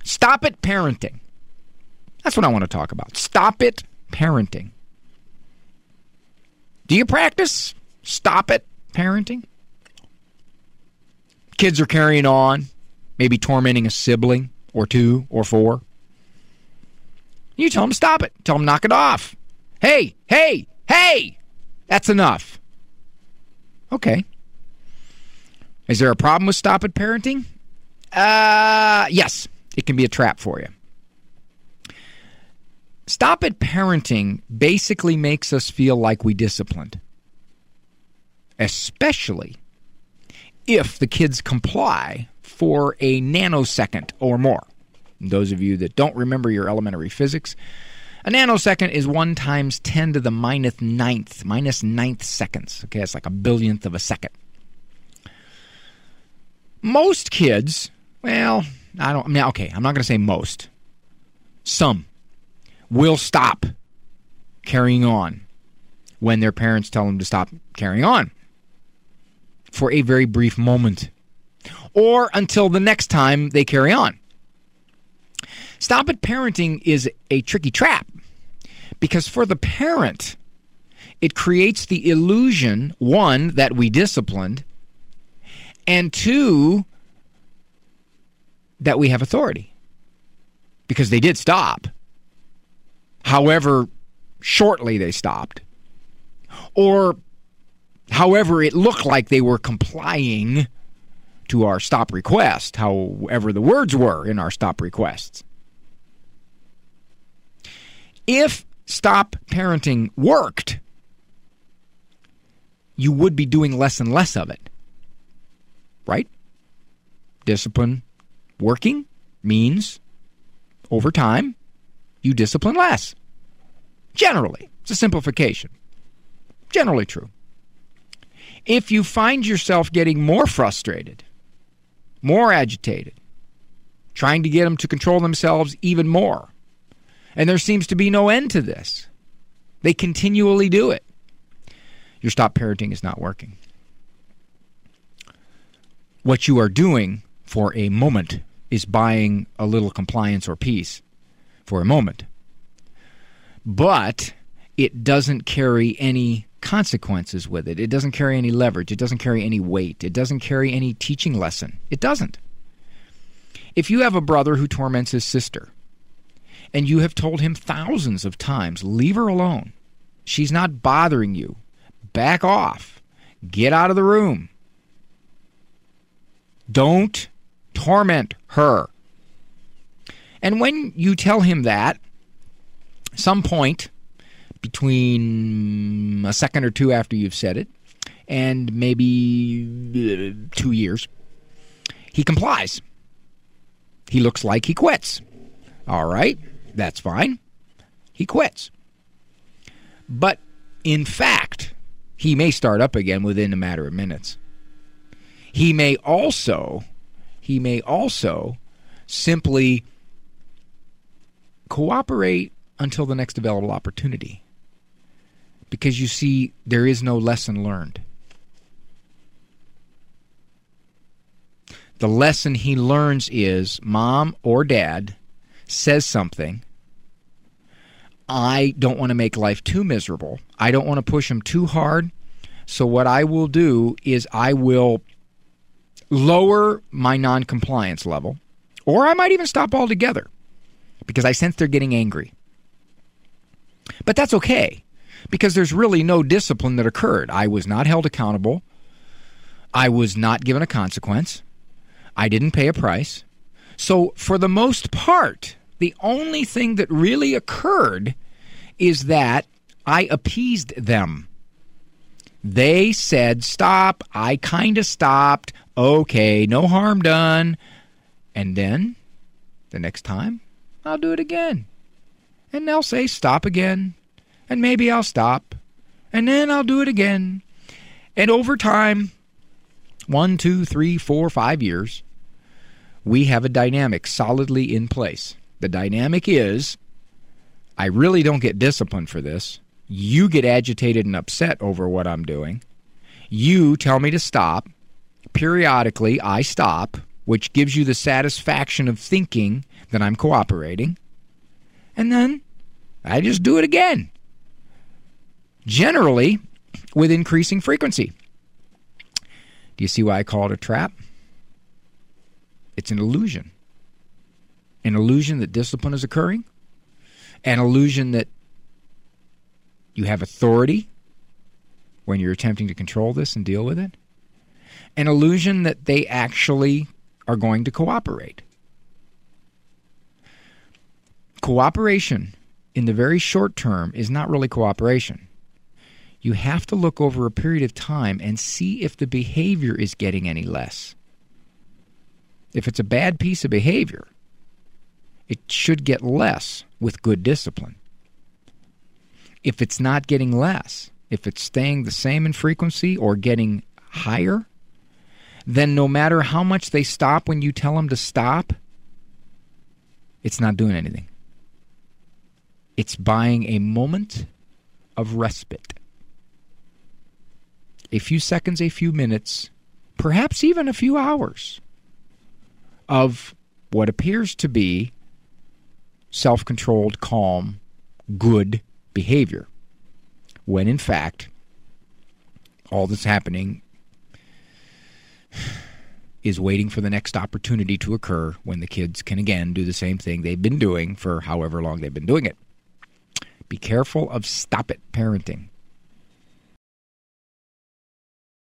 Stop it parenting. That's what I want to talk about. Stop it parenting. Do you practice stop it parenting? Kids are carrying on, maybe tormenting a sibling or two or four. You tell them to stop it. Tell them knock it off. Hey, hey, hey, that's enough. Okay. Is there a problem with stop it parenting? Yes, it can be a trap for you. Stop it parenting basically makes us feel like we disciplined, especially if the kids comply for a nanosecond or more. Those of you that don't remember your elementary physics, a nanosecond is 1 times 10 to the minus ninth seconds. Okay, it's like a billionth of a second. Most kids, well, I'm not going to say most. Some will stop carrying on when their parents tell them to stop carrying on for a very brief moment or until the next time they carry on. Stop it parenting is a tricky trap because for the parent, it creates the illusion, one, that we disciplined, and two, that we have authority because they did stop. However shortly they stopped, or however it looked like they were complying to our stop request, however the words were in our stop requests. If stop parenting worked, you would be doing less and less of it, right? Discipline working means over time, you discipline less. Generally. It's a simplification. Generally true. If you find yourself getting more frustrated, more agitated, trying to get them to control themselves even more, and there seems to be no end to this, they continually do it, your stop parenting is not working. What you are doing for a moment is buying a little compliance or peace for a moment. But it doesn't carry any consequences with it. It doesn't carry any leverage. It doesn't carry any weight. It doesn't carry any teaching lesson. It doesn't. If you have a brother who torments his sister, and you have told him thousands of times, leave her alone. She's not bothering you. Back off. Get out of the room. Don't torment her. And when you tell him that, some point between a second or two after you've said it, and maybe 2 years, he complies. He looks like he quits. All right, that's fine. He quits. But in fact, he may start up again within a matter of minutes. He may also simply cooperate until the next available opportunity. Because you see, there is no lesson learned. The lesson he learns is mom or dad says something. I don't want to make life too miserable. I don't want to push him too hard. So what I will do is I will lower my non-compliance level, or I might even stop altogether because I sense they're getting angry. But that's okay because there's really no discipline that occurred. I was not held accountable. I was not given a consequence. I didn't pay a price. So for the most part, the only thing that really occurred is that I appeased them. They said, stop. I kind of stopped. Okay, no harm done. And then, the next time, I'll do it again. And they'll say, stop again. And maybe I'll stop. And then I'll do it again. And over time, 1, 2, 3, 4, 5 years, we have a dynamic solidly in place. The dynamic is, I really don't get disciplined for this. You get agitated and upset over what I'm doing. You tell me to stop. Periodically, I stop which gives you the satisfaction of thinking that I'm cooperating. And then I just do it again. Generally, with increasing frequency. Do you see why I call it a trap? It's an illusion. An illusion that discipline is occurring. An illusion that you have authority when you're attempting to control this and deal with it. An illusion that they actually are going to cooperate. Cooperation in the very short term is not really cooperation. You have to look over a period of time and see if the behavior is getting any less. If it's a bad piece of behavior, it should get less with good discipline. If it's not getting less, if it's staying the same in frequency or getting higher, then no matter how much they stop when you tell them to stop, it's not doing anything. It's buying a moment of respite. A few seconds, a few minutes, perhaps even a few hours of what appears to be self-controlled, calm, good behavior, when in fact all that's happening is waiting for the next opportunity to occur when the kids can again do the same thing they've been doing for however long they've been doing it. Be careful of stop-it parenting.